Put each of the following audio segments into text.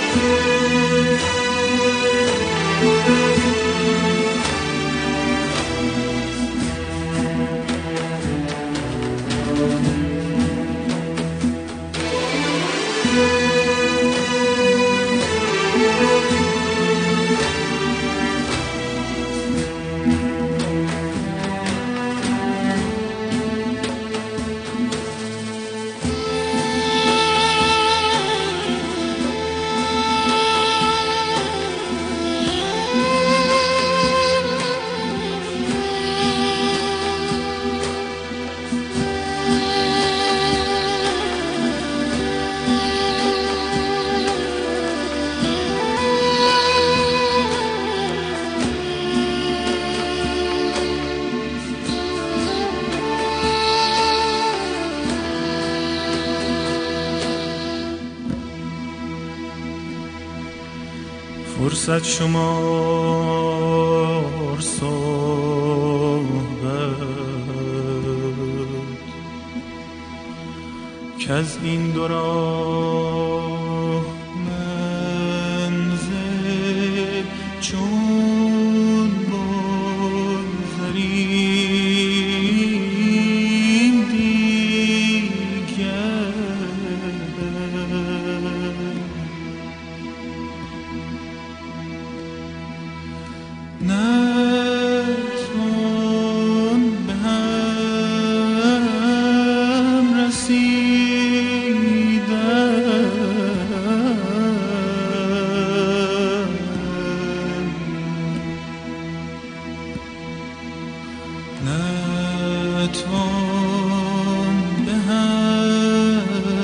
فرصت شمار صحبت که از این دو راه منزل چون بگذریم دیگر نتوان به هم رسیدن نتوان به هم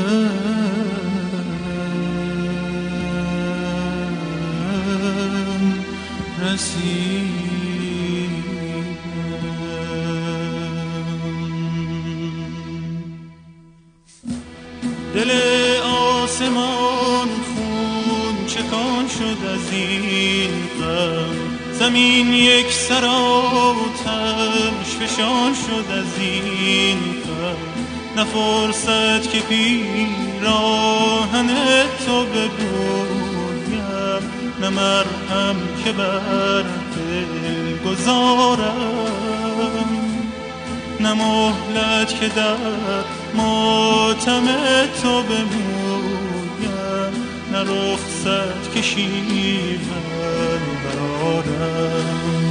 رسیدن دل آسمان خون چکان شد از این غم زمین یک سر آتش فشان شد از این غم نه فرصت که پیراهن تو ببویم نه مرهم که بر دل گذارم نه مهلت که در ماتم تو بمویم نه رخصت که شیون برارم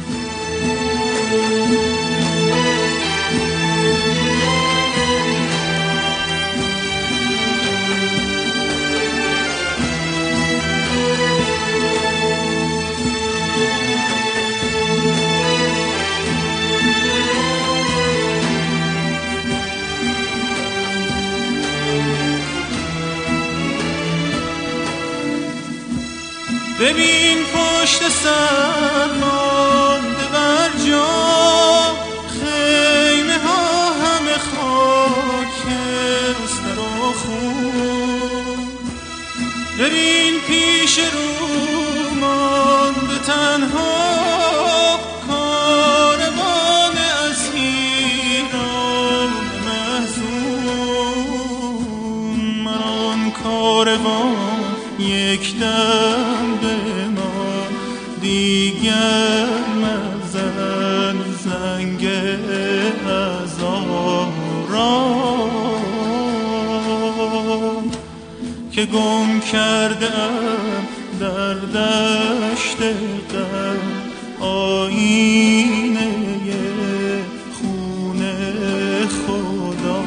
ببین پشت سر مانده بر جا خیمه ها همه خاکستر و خون ببین پیش رو مانده تنها کاروان اسیران محزون من آن کاروان یک دم به ما دیگر مزن زنگ هزاران که گم کردم در دشت غم آینه خون خدا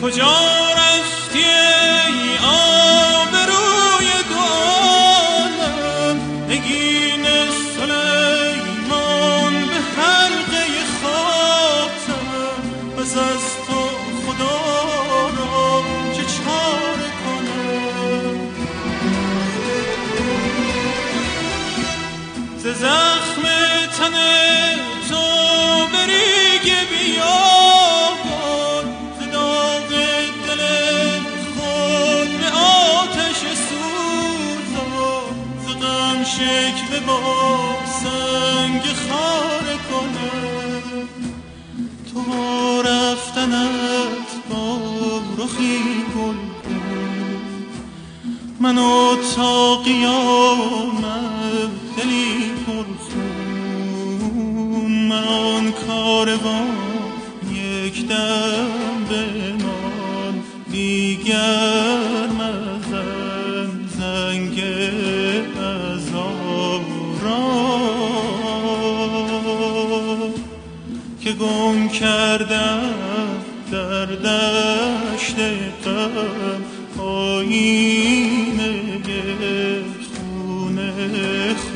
کجا رفتی ای آبروی دو عالم؟ نگین سلیمان به حلقه خاتم. پس از تو خدا را چه چاره کنم؟ ز زخم تن تو بریگ بیابان، ز داغ دل خود به آتش سوزان. ز غم شکوه با سنگ خاره کنم. تو رفتنت با رخی گل کن، منو تا قیامت دلی پرخون. من آن کاروان یک دم بمان، دیگر مزن زنگ عذاب را که گم کردم در دشت غم. آینه خونه